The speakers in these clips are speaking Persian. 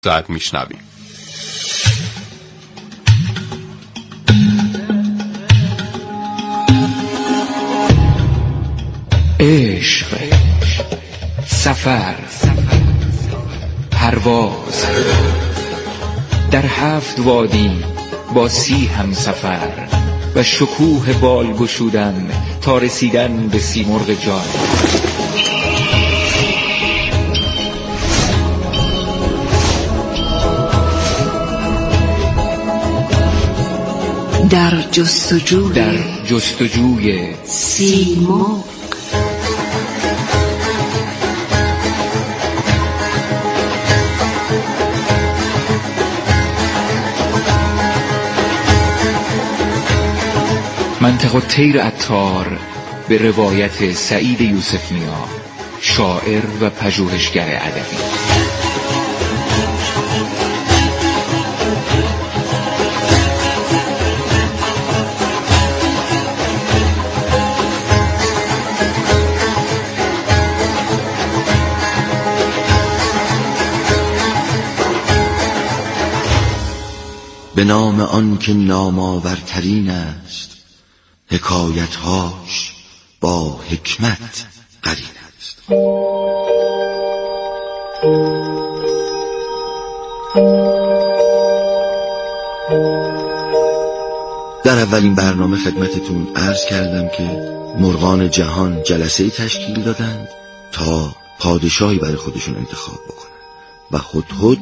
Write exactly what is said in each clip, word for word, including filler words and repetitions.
زد میشنویم. عشق، سفر، پرواز، در هفت وادی با سی هم سفر و شکوه بال گشودن تا رسیدن به سیمرغ جان. در جستجوی در جستجوی سیمرغ. منطق الطیر عطار به روایت سعید یوسف نیا، شاعر و پژوهشگر ادبی. به نام آن که نامآورترین است، حکایتهاش با حکمت قرین است. در اولین برنامه خدمتتون عرض کردم که مرغان جهان جلسه‌ای تشکیل دادند تا پادشاهی برای خودشون انتخاب بکنن و هدهد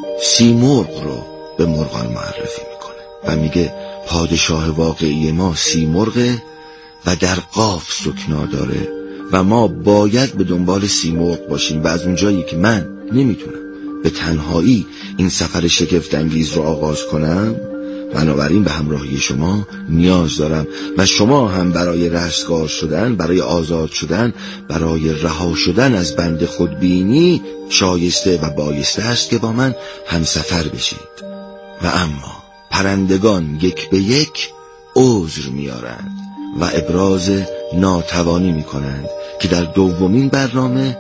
سیمرغ رو به مرغان معرفی میکنه و میگه پادشاه واقعی ما سیمرغه و در قاف سکنا داره و ما باید به دنبال سیمرغ باشیم و از اونجایی که من نمیتونم به تنهایی این سفر شگفت انگیز رو آغاز کنم، بنابراین به همراهی شما نیاز دارم و شما هم برای رستگار شدن، برای آزاد شدن، برای رها شدن از بند خودبینی شایسته و بایسته است که با من همسفر بشید. و اما پرندگان یک به یک عذر میارند و ابراز ناتوانی میکنند که در دومین برنامه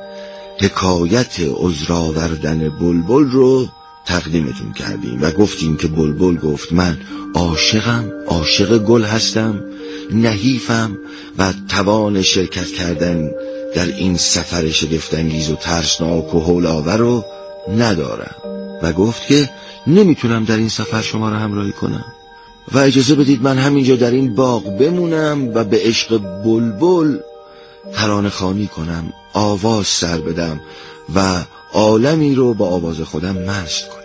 حکایت عذر آوردن بلبل رو تقدیمتون کردیم و گفتیم که بلبل گفت من عاشقم، عاشق گل هستم، نحیفم و توان شرکت کردن در این سفر شگفت‌انگیز و ترسناک و هول‌آور رو ندارم و گفت که نمیتونم در این سفر شما رو همراهی کنم و اجازه بدید من همینجا در این باغ بمونم و به عشق بلبل ترانه خوانی کنم، آواز سر بدم و عالمی رو با آواز خودم مست کنم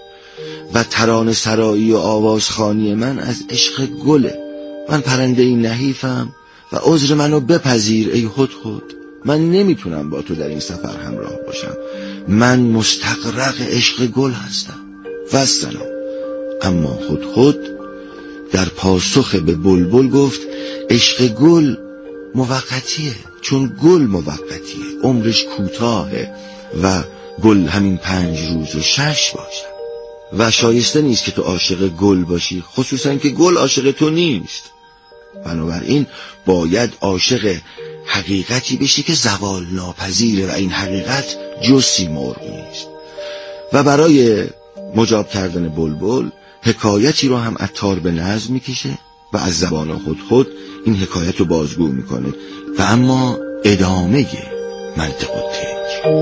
و ترانه سرایی و آوازخوانی من از عشق گله. من پرنده این نحیفم و عذر منو بپذیر ای هدهد، من نمیتونم با تو در این سفر همراه باشم، من مستغرق عشق گل هستم و سلام. اما هدهد در پاسخ به بلبل گفت عشق گل موقتیه، چون گل موقتیه، عمرش کوتاهه و گل همین پنج روز و شش باشه و شایسته نیست که تو عاشق گل باشی، خصوصا که گل عاشق تو نیست. بنابراین باید عاشق حقیقتی بشی که زوال ناپذیره و این حقیقت جز سیمرغ نیست. و برای مجاب کردن بلبل حکایتی رو هم عطار به نظم میکشه و از زبان هدهد این حکایت رو بازگو میکنه و اما ادامه منطق الطیر.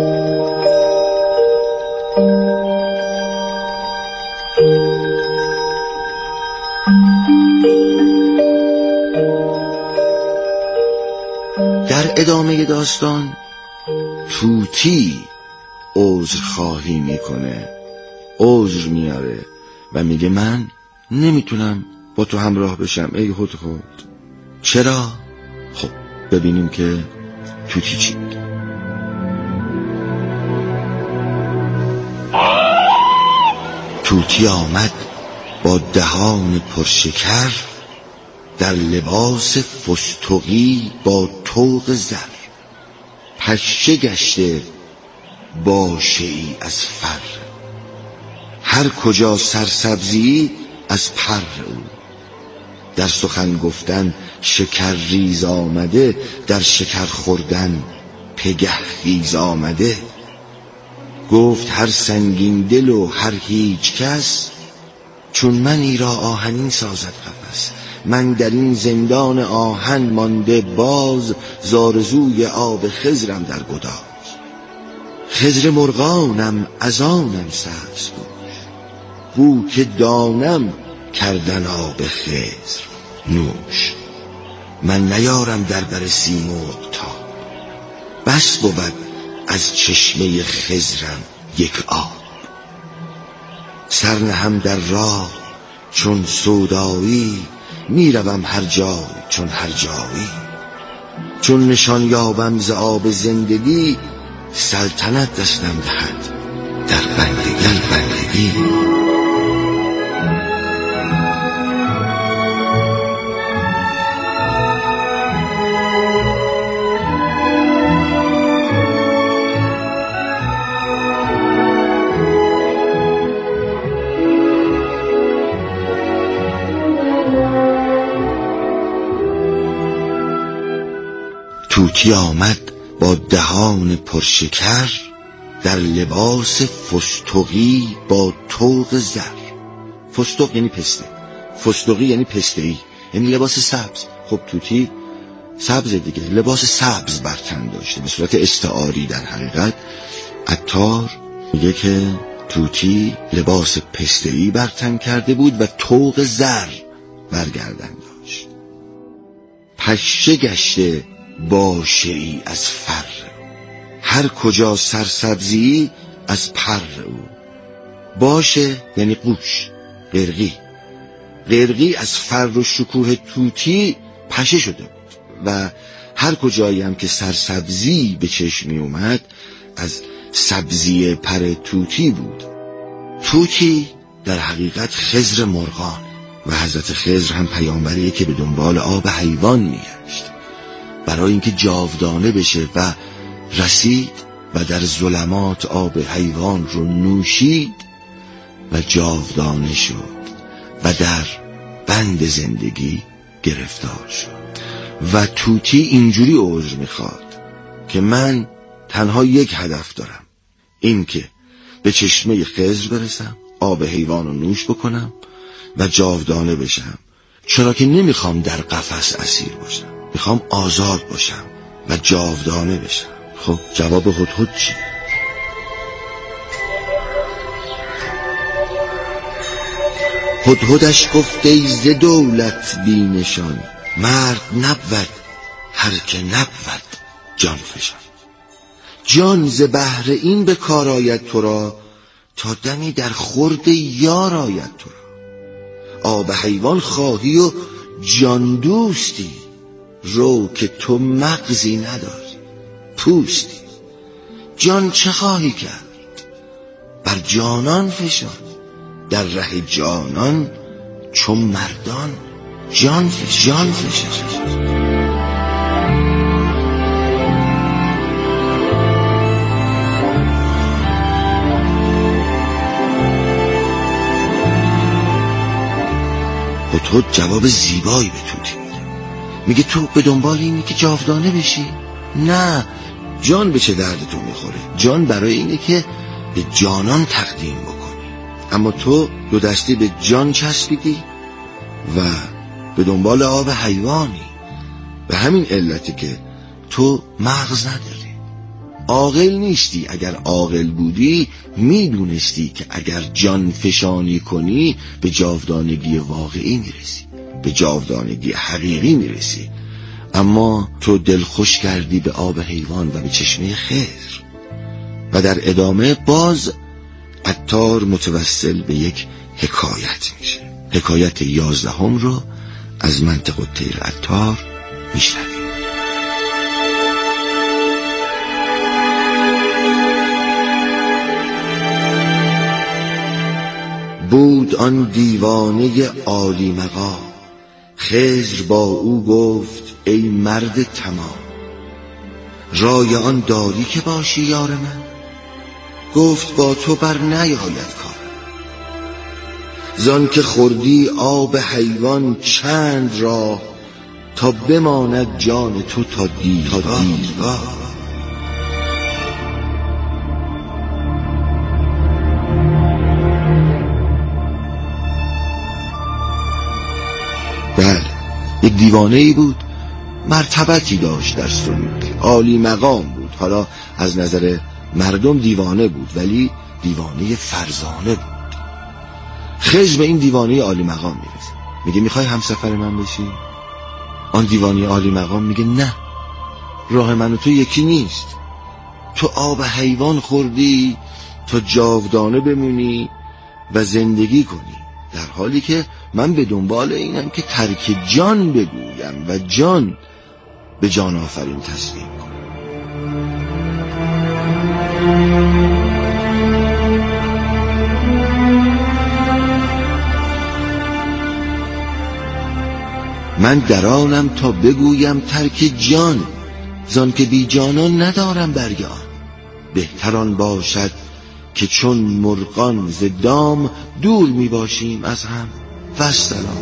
در ادامه داستان طوطی عذر خواهی میکنه، عذر میاره و میگه من نمیتونم با تو همراه بشم ای هدهد. چرا؟ خب ببینیم که طوطی چی میگه. طوطی آمد با دهان پرشکر، در لباس فستقی با طوق زر، پشه گشته باشه ای از فر، هر کجا سرسبزی از پر او، در سخن گفتن شکر ریز آمده، در شکر خوردن پگه خیز آمده. گفت هر سنگین دل و هر هیچ کس، چون منی را آهنین سازد قفس. من در این زندان آهن مانده باز، زارزوی آب خضرم در گداز. خضر مرغانم از آنم سبز گوش، بو که دانم کردن آب خضر نوش. من نیارم در بر سیمرغ تا، بس بود از چشمه خضرم یک آب. سر نهم در راه چون سودایی، میروم هر جای چون هر جایی. چون نشان یابم ز آب زندگی، سلطنت دستم دهد در بندگی بندگی. طوطی آمد با دهان پرشکر، در لباس فستقی با طوق زر. فستق یعنی پسته، فستقی یعنی پسته‌ای، یعنی لباس سبز. خب طوطی سبز دیگه، لباس سبز بر تن داشته به صورت استعاری. در حقیقت عطار میگه که طوطی لباس پسته‌ای بر تن کرده بود و طوق زر بر گردن داشت. پشه گشته باشه ای از فر، هر کجا سرسبزی از پر او. باشه یعنی قوش، قرقی. قرقی از فر و شکوه طوطی پشه شده بود و هر کجایی هم که سرسبزی به چشم می اومد از سبزی پر طوطی بود. طوطی در حقیقت خضر مرغان و حضرت خضر هم پیامبریه که به دنبال آب حیوان میگشت برای اینکه جاودانه بشه و رسید و در ظلمات آب حیوان رو نوشید و جاودانه شد و در بند زندگی گرفتار شد. و طوطی اینجوری عذر میخواد که من تنها یک هدف دارم، این که به چشمه خضر برسم، آب حیوان رو نوش بکنم و جاودانه بشم، چرا که نمیخوام در قفس اسیر باشم، میخوام آزاد باشم و جاودانه بشم. خب جواب هدهد چی؟ هدهدش گفت ای ز دولت بی نشان، مرد نبود هر که نبود جان فشان. جان ز بهر این به کار آید تو را، تا دمی در خورد یار آید تو را. آب حیوان خواهی و جان دوستی، رو که تو مغزی نداری پوستی. جان چه خواهی کرد بر جانان فشان، در ره جانان چون مردان جان فشان فشان. هدهد جواب زیبایی به طوطی میده. میگه تو به دنبال اینی که جاودانه بشی؟ نه، جان به چه درد تو میخوره؟ جان برای اینه که به جانان تقدیم بکنی، اما تو دو دستی به جان چسبیدی و به دنبال آب حیوانی. به همین علتی که تو مغز نداری، عاقل نیستی. اگر عاقل بودی میدونستی که اگر جان فشانی کنی به جاودانگی واقعی میرسی، به جاودانگی حقیقی میرسی. اما تو دل خوش کردی به آب حیوان و به چشمه خضر. و در ادامه باز عطار متوسل به یک حکایت میشه. حکایت یازدهم رو از منطق الطیر عطار میشنویم. بود آن دیوانه عالی مقام، خضر با او گفت ای مرد تمام. رای آن داری که باشی یار من؟ گفت با تو بر نیاید کار. زان که خوردی آب حیوان چند راه، تا بماند جان تو تا دیرگاه. یک دیوانه‌ای بود، مرتبتی داشت در سلوک، عالی مقام بود. حالا از نظر مردم دیوانه بود، ولی دیوانه فرزانه بود. خضر به این دیوانه عالی مقام میرسه، میگه میخوای همسفر من بشی؟ آن دیوانه عالی مقام میگه نه، راه من و تو یکی نیست. تو آب حیوان خوردی تا جاودانه بمونی و زندگی کنی، در حالی که من به دنبال اینم که ترک جان بگویم و جان به جان آفرین تسلیم کنم. من درانم تا بگویم ترک جان، زان که بی جانان ندارم برگان. بهتران باشد که چون مرغان ز دام، دور می باشیم از هم والسلام.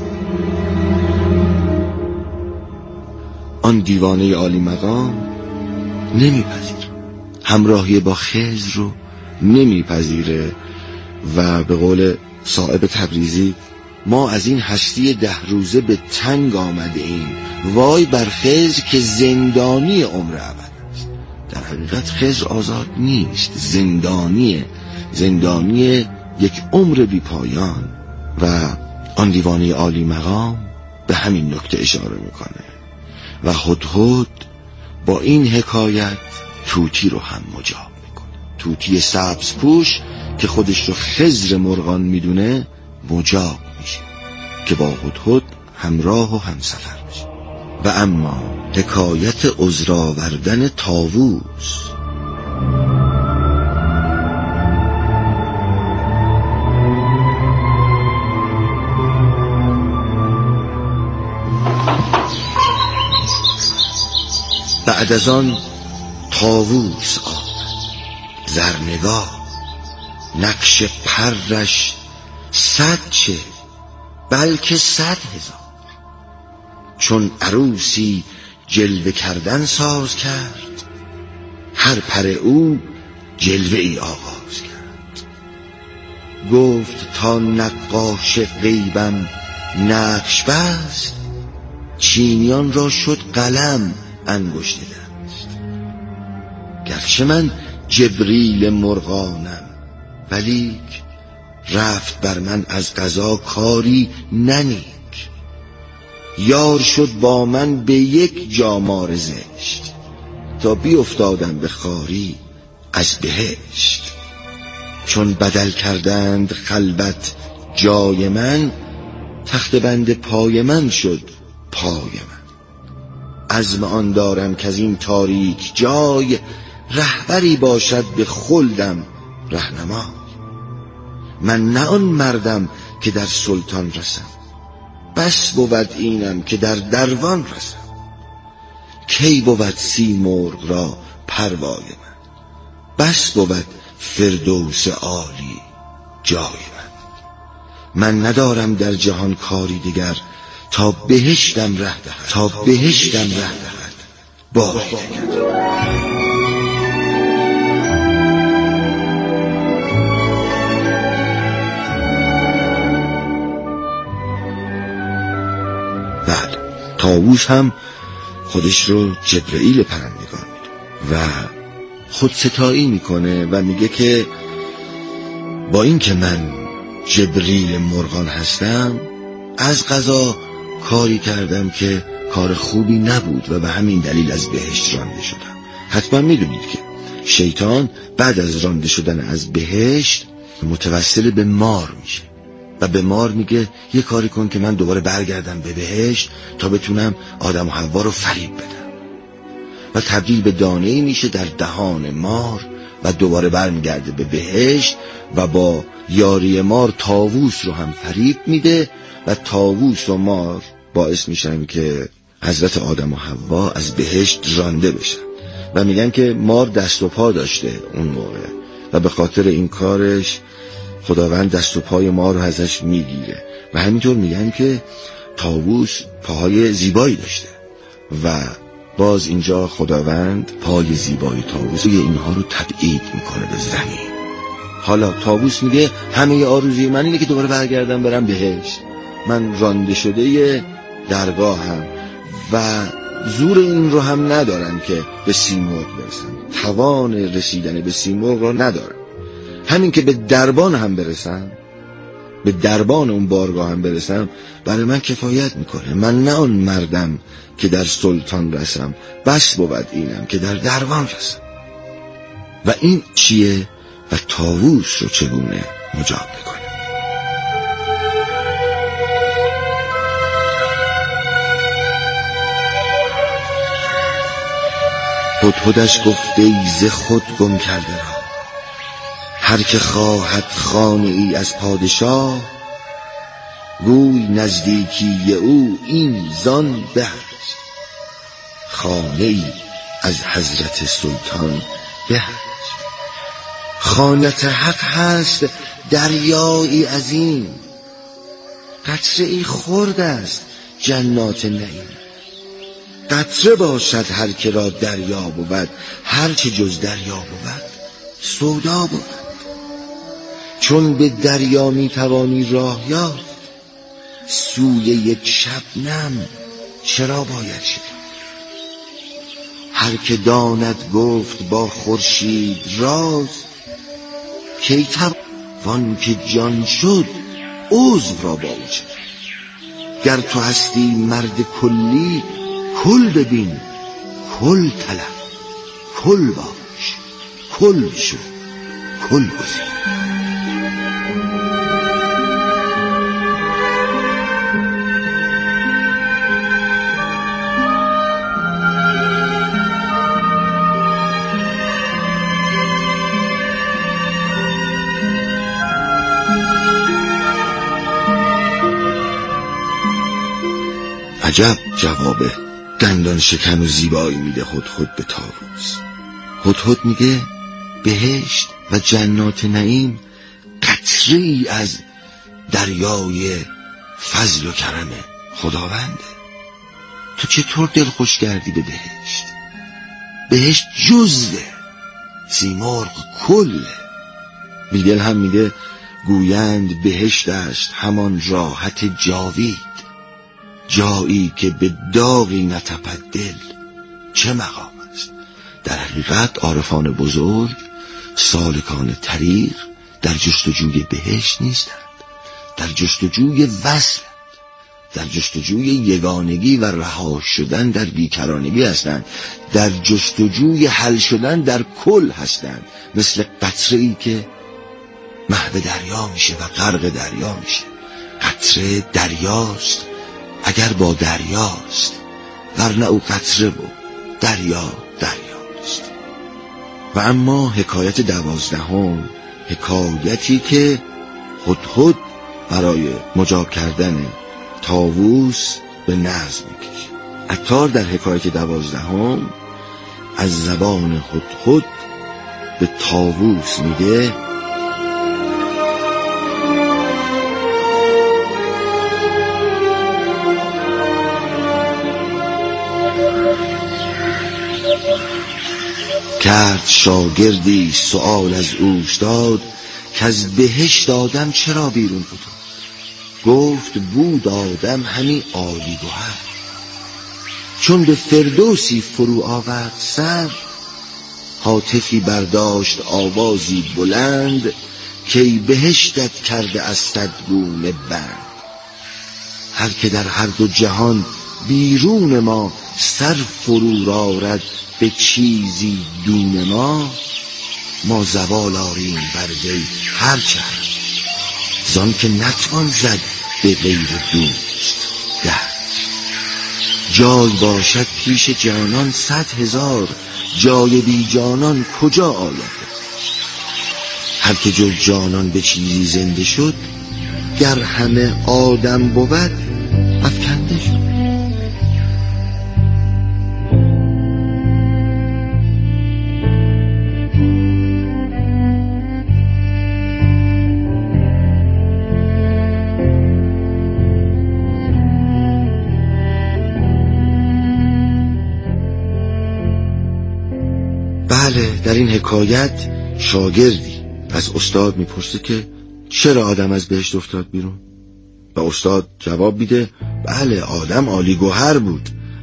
آن دیوانه عالی مقام نمیپذیره، همراهی با خضر رو نمیپذیره و به قول صاحب تبریزی ما از این هستی ده روزه به تنگ آمده ایم، وای بر خضر که زندانی عمر ابد است. در حقیقت خضر آزاد نیست، زندانیه، زندانی یک عمر بی پایان. و آن دیوانه عالی مقام به همین نکته اشاره میکنه و هدهد با این حکایت طوطی رو هم مجاب میکنه. طوطی سبز پوش که خودش رو خضر مرغان میدونه مجاب میشه که با هدهد همراه و همسفر بشه. و اما حکایت عذر آوردن طاووس. بعد از آن طاووس آمد زرنگاه، نقش پرش صد چه بلکه صد هزار. چون عروسی جلوه کردن ساز کرد، هر پر او جلوه ای آغاز کرد. گفت تا نقاش غیبم نقش بست، چینیان را شد قلم انگشت دست. گرچه من جبریل مرغانم، ولیک رفت بر من از قضا کاری ننیک. یار شد با من به یک جامار زشت، تا بی افتادم به خاری از بهشت. چون بدل کردند خلوت جای من، تخت بند پای من شد پای من. عزم آن دارم که از این تاریک جای، رهبری باشد به خلدم رهنمای. من نه آن مردم که در سلطان رسم، بس بود اینم که در دروان رسم. کی بود سیمرغ را پروای من، بس بود فردوس عالی جای من. من ندارم در جهان کاری دیگر، تا بهشتم ره دهد، تا بهشتم ره دهد باری دیگر. بعد طاووس هم خودش رو جبرئیل پرندگان میدونه و خودستایی میکنه و میگه که با این که من جبریل مرغان هستم، از قضا کاری کردم که کار خوبی نبود و به همین دلیل از بهشت رانده شدم. حتما میدونید که شیطان بعد از رانده شدن از بهشت متوسل به مار میشه و به مار میگه یه کاری کن که من دوباره برگردم به بهشت تا بتونم آدم و حوا رو فریب بدم، و تبدیل به دانه‌ای میشه در دهان مار و دوباره برمیگرده به بهشت و با یاری مار طاووس رو هم فریب میده و طاووس و مار باعث میشن که حضرت آدم و حوا از بهشت رانده بشن. و میگن که مار دست و پا داشته اون موقع و به خاطر این کارش خداوند دست و پای مار رو ازش میگیره و همینطور میگن که طاووس پاهای زیبایی داشته و باز اینجا خداوند پای زیبای طاووس اینها رو تبعید میکنه به زمین. حالا طاووس میگه همه آرزوی من اینه که دوباره برگردم برم بهشت، من رانده شده درگاهم و زور این رو هم ندارم که به سیمرغ برسم، توان رسیدن به سیمرغ رو ندارم. همین که به دربان هم برسم، به دربان اون بارگاه هم برسم، برای من کفایت میکنه. من نه آن مردم که در سلطان رسم، بس بود اینم که در دربان رسم. و این چیه و طاووس رو چگونه مجاب میکنه؟ هدهدش گفته ای ز خود گم کرده را، هر که خواهد خانه ای از پادشاه، گوی نزدیکی او این زان به است، خانه ای از حضرت سلطان به است. خانت حق هست دریایی عظیم، قطره ای خرد است جنات نعیم. قطره باشد هر که را دریا بود، هر چه جز دریا بود سودا بود. چون به دریا می توانی راه یافت، سوی یک شبنم چرا باید شد؟ هر که داند گفت با خورشید راز، کی توان که جان شد عضو را با او شد. گر تو هستی مرد کلی، کل ببین کل طلب، کل باش کل شو کل گزین. عجب جواب دندان شکن و زیبایی میده هدهد به طاووس. هدهد میگه بهشت و جنات نعیم قطره ای از دریای فضل و کرم خداونده. تو چطور دل خوش کردی به بهشت؟ بهشت جزوه، سیمرغ کله. بیدل هم میگه گویند بهشت است همان راحت جاوید، جایی که به داغی نتپد دل چه مقام است. در حقیقت عارفان بزرگ، سالکان طریق در جستجوی بهشت نیستند، در جستجوی وصل، در جستجوی یگانگی و رها شدن در بیکرانگی هستند، در جستجوی حل شدن در کل هستند. مثل قطره‌ای که محو دریا میشه و غرق دریا میشه. قطره دریاست اگر با دریاست، ورنه او قطره و دریا دریاست. و اما حکایت دوازدهم، حکایتی که هدهد برای مجاب کردن طاووس به نظم میکشه. عطار در حکایت دوازدهم از زبان هدهد به طاووس میگه کرد شاگردی سؤال از اوستاد، که از بهشت آدم چرا بیرون فتاد؟ گفت بود آدم همی عالی گوهر، چون به فردوسی فرو آورد سر، هاتفی برداشت آوازی بلند، که ای بهشتت کرده از صد گونه بند. هر که در هر دو جهان بیرون ما، سر فرو آرد به چیزی دون ما، ما زوال آریم بر وی هر چه هست، زان که نتوان زد به غیر دوست دست. جای باشد پیش جانان صد هزار، جای بی جانان کجا آید؟ هر که جز جانان به چیزی زنده شد، گر همه آدم بود افکنده شد. بله، در این حکایت شاگردی از استاد میپرسه که چرا آدم از بهشت افتاد بیرون؟ و استاد جواب میده بله، آدم عالی گوهر بود،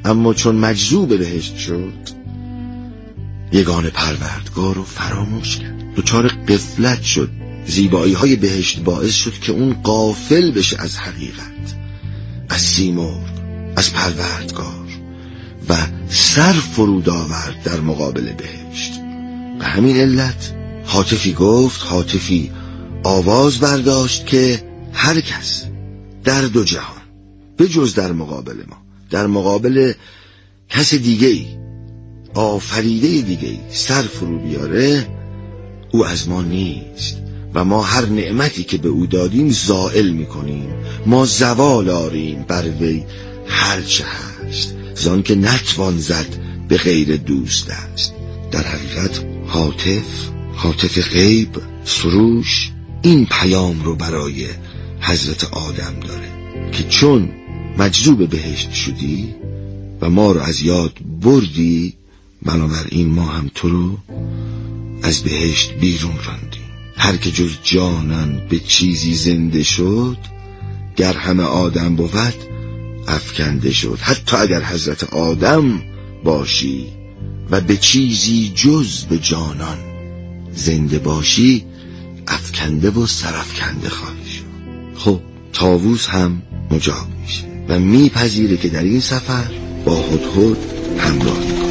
اما چون مجذوب بهشت شد یگانه پروردگار رو فراموش کرد، دچار غفلت شد. زیبایی های بهشت باعث شد که اون غافل بشه از حقیقت، از سیمرغ، از پروردگار و سر فرود آورد در مقابل بهشت. به همین علت هاتفی گفت، هاتفی آواز برداشت که هر کس در دو جهان به جز در مقابل ما، در مقابل کس دیگه ای، آفریده دیگه ای سر فرو بیاره، او از ما نیست و ما هر نعمتی که به او دادیم زائل میکنیم. ما زوال آریم بر وی هر چه هست، زان که نتوان زد به غیر دوست است. در حقیقت هاتف، هاتف غیب، سروش این پیام رو برای حضرت آدم داره که چون مجذوب بهشت شدی و ما رو از یاد بردی، بنابراین ما هم تو رو از بهشت بیرون راندیم. هر که جز جانان به چیزی زنده شد، گر همه آدم بود افکنده شد. حتی اگر حضرت آدم باشی و به چیزی جز به جانان زنده باشی، افکنده و سرافکنده خواهی شد. خب طاووس هم مجاب میشه و میپذیره که در این سفر با هدهد همراه میکنه.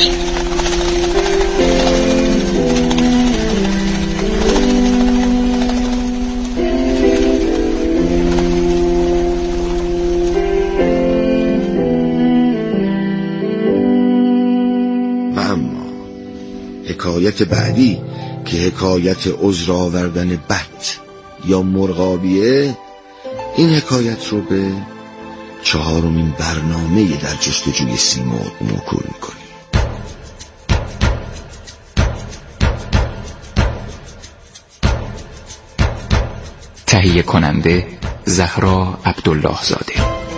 و اما حکایت بعدی که حکایت عذر آوردن بط یا مرغابیه، این حکایت رو به چهارمین برنامه در جستجوی سیمرغ موکول میکنیم. تهیه کننده زهرا عبدالله زاده.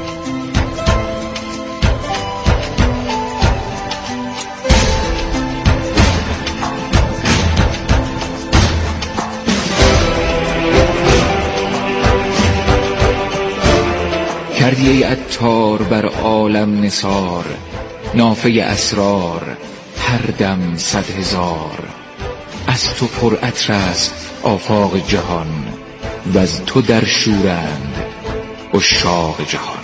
کردی ای عطار بر عالم نثار، نافه اسرار هر دم صد هزار. از تو پر عطر است آفاق جهان، و از تو در شورند عشاق جهان.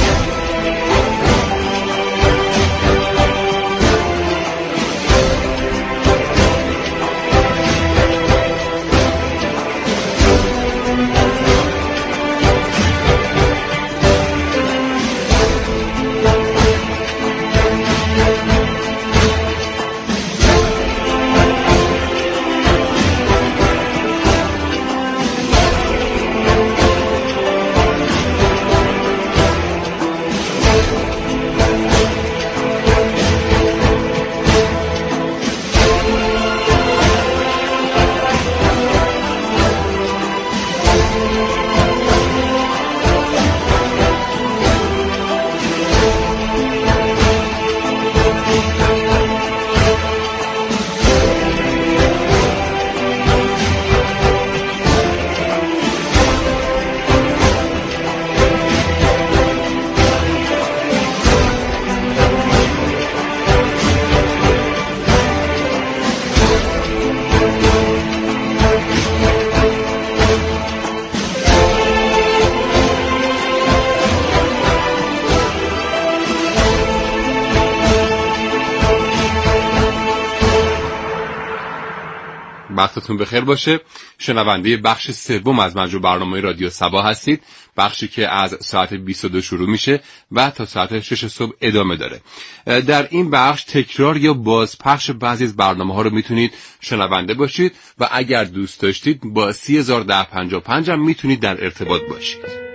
وقتتون بخیر باشه. شنونده بخش سوم از مجموع برنامه رادیو صبا هستید، بخشی که از ساعت بیست و دو شروع میشه و تا ساعت شش صبح ادامه داره. در این بخش تکرار یا بازپخش بعضی از برنامه ها رو میتونید شنونده باشید و اگر دوست داشتید با سی هزار و ده پنجاه و پنج هم میتونید در ارتباط باشید.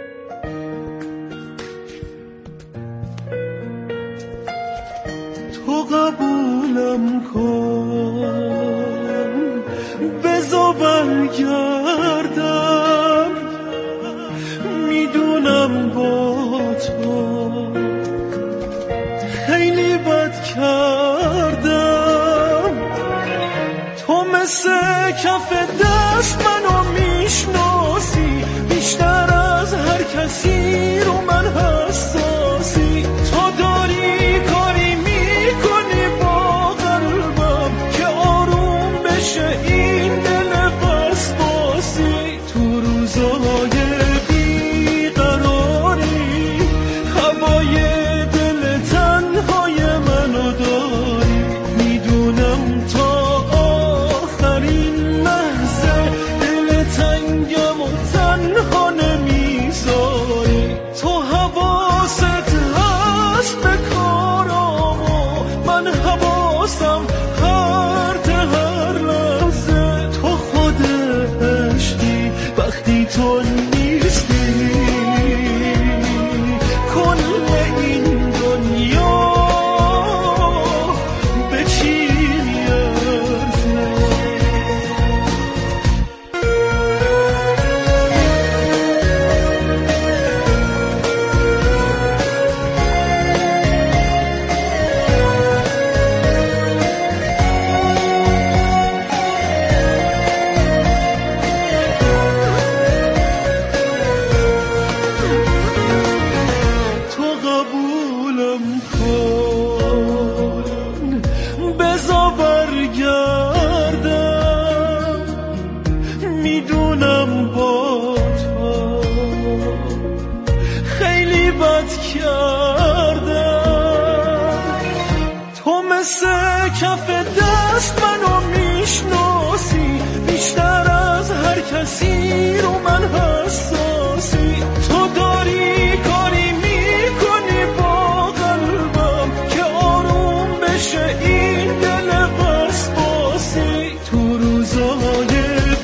تو قبولم کن بزا برگردم، میدونم با تو خیلی بد کردم. تو مثل کف دست منو میشناسی، بیشتر از هر کسی رو من حساسی. تو داری روزای بیقراری هوای دل تنهای منو داری، میدونم تا آخرین لحظه دل تنگم و تنها نمیذاری. تو حواست هست به کارام و من حواسم هر هر لحظه. تو خود عشقی وقتی تو نیستی، کل این دنیا به چی میارزه؟ تو قبولم کن بذار برگردم، میدونم با تو خیلی بد کردم. تو مثل کف دست منو میشناسی، بیشتر از هر کسی رو من حساسی. تو داری کاری میکنی با قلبم که آروم بشه این دل وسواسی. تو روزای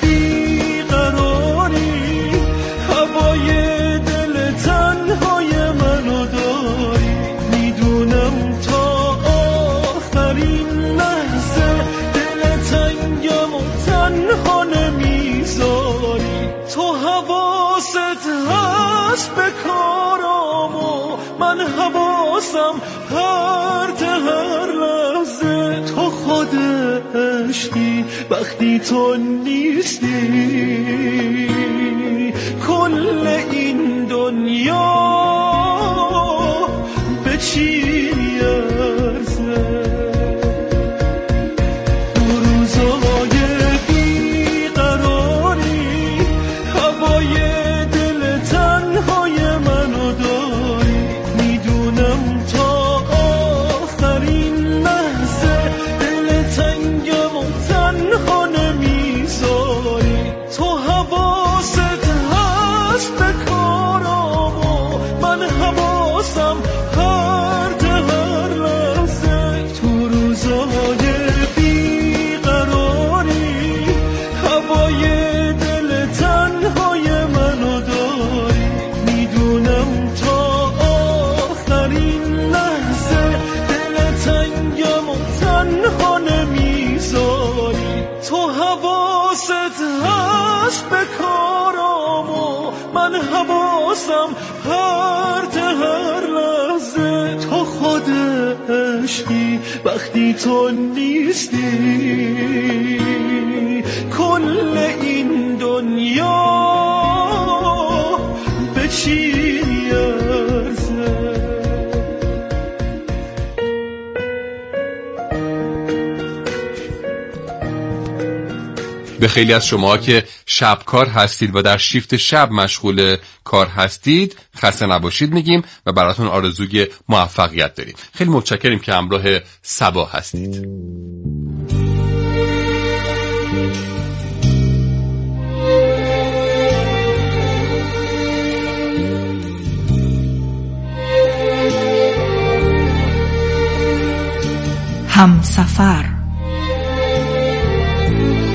بیقراری هوای دل تنهای منو داری، میدونم تا آخرین لحظه دل تنگم و تنها نمیذاری. تو حواست هست به کارام و من حواسم هر هر لحظه. تو خود عشقی وقتی تو نیستی، کل این دنیا به چی میارزه؟ تو روزای بیقراری هوای دل تنهای منو داری، میدونم تا آخرین لحظه دل تنگم و تنها نمیذاری. تو حواست هست به کارام و من حواسم هر هر لحظه. تو روزای بیقراری هوای دل تنهای منو داری، میدونم تا آخرین لحظه دل تنگم و تنها نمیذاری. تو حواست هست به کارام و من حواسم هر هر لحظه. تو خود عشقی وقتی تو نیستی، کل این دنیا به چی میارزه؟ به خیلی از شما که شبکار هستید و در شیفت شب مشغول کار هستید خسته نباشید میگیم و براتون آرزوی موفقیت داریم. خیلی متشکریم که همراه صبا هستید. همسفر